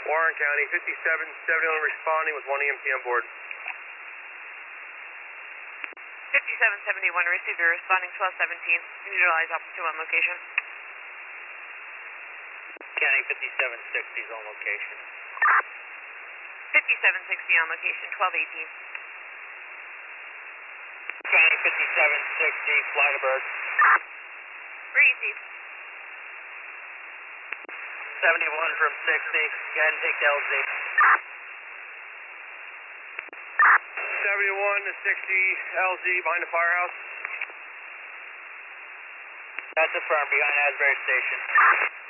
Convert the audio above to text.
Warren County, 5771 responding with 1 EMT on board. 5771, receiver responding 1217. Utilize opposite 1 location. County 5760 is on location. 5760 on location, 1218. County 5760, fly to bird. Receive. 71 from 60, go ahead and take the LZ. 71 to 60, LZ behind the firehouse. That's affirmed, behind Asbury Station.